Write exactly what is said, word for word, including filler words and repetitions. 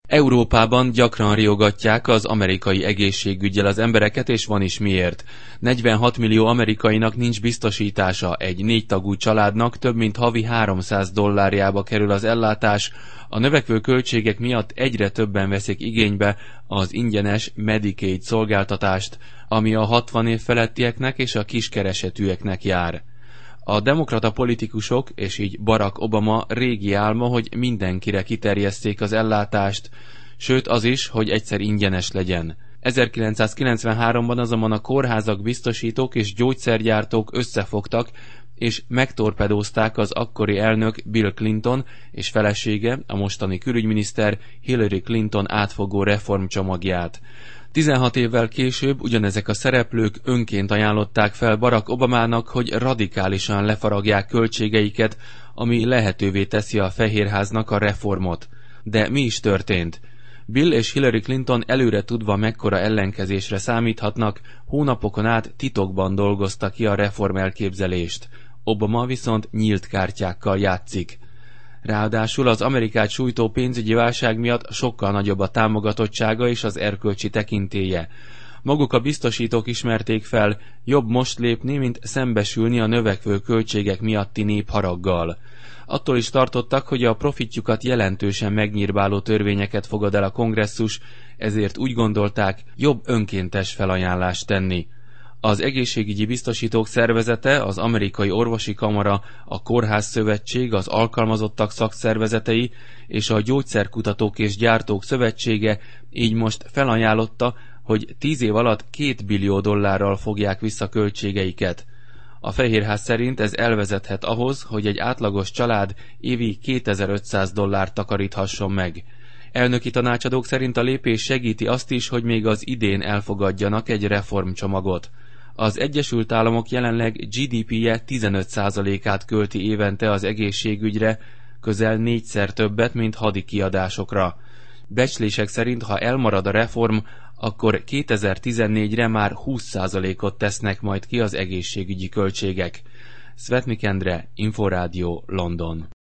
Európában gyakran riogatják az amerikai egészségüggyel az embereket, és van is miért. negyvenhat millió amerikainak nincs biztosítása, egy négy tagú családnak több mint havi háromszáz dollárjába kerül az ellátás, a növekvő költségek miatt egyre többen veszik igénybe az ingyenes Medicaid szolgáltatást, ami a hatvan év felettieknek és a kiskeresetűeknek jár. A demokrata politikusok, és így Barack Obama régi álma, hogy mindenkire kiterjesszék az ellátást, sőt az is, hogy egyszer ingyenes legyen. ezerkilencszázkilencvenháromban azonban a kórházak, biztosítók és gyógyszergyártók összefogtak, és megtorpedózták az akkori elnök Bill Clinton és felesége, a mostani külügyminiszter Hillary Clinton átfogó reformcsomagját. tizenhat évvel később ugyanezek a szereplők önként ajánlották fel Barack Obamának, hogy radikálisan lefaragják költségeiket, ami lehetővé teszi a Fehérháznak a reformot. De mi is történt? Bill és Hillary Clinton előre tudva mekkora ellenkezésre számíthatnak, hónapokon át titokban dolgozta ki a reformelképzelést. Obama viszont nyílt kártyákkal játszik. Ráadásul az Amerikát sújtó pénzügyi válság miatt sokkal nagyobb a támogatottsága és az erkölcsi tekintélye. Maguk a biztosítók ismerték fel, jobb most lépni, mint szembesülni a növekvő költségek miatti népharaggal. Attól is tartottak, hogy a profitjukat jelentősen megnyírbáló törvényeket fogad el a kongresszus, ezért úgy gondolták, jobb önkéntes felajánlást tenni. Az egészségügyi biztosítók szervezete, az Amerikai Orvosi Kamara, a Kórházszövetség, az alkalmazottak szakszervezetei és a Gyógyszerkutatók és Gyártók Szövetsége így most felajánlotta, hogy tíz év alatt két billió dollárral fogják vissza költségeiket. A Fehérház szerint ez elvezethet ahhoz, hogy egy átlagos család évi kétezer-ötszáz dollárt takaríthasson meg. Elnöki tanácsadók szerint a lépés segíti azt is, hogy még az idén elfogadjanak egy reformcsomagot. Az Egyesült Államok jelenleg gé dé pé-je tizenöt százalékát költi évente az egészségügyre, közel négyszer többet, mint hadi kiadásokra. Becslések szerint, ha elmarad a reform, akkor kétezer-tizennégyre már húsz százalékot tesznek majd ki az egészségügyi költségek. Szvetnik Endre, Inforádió, London.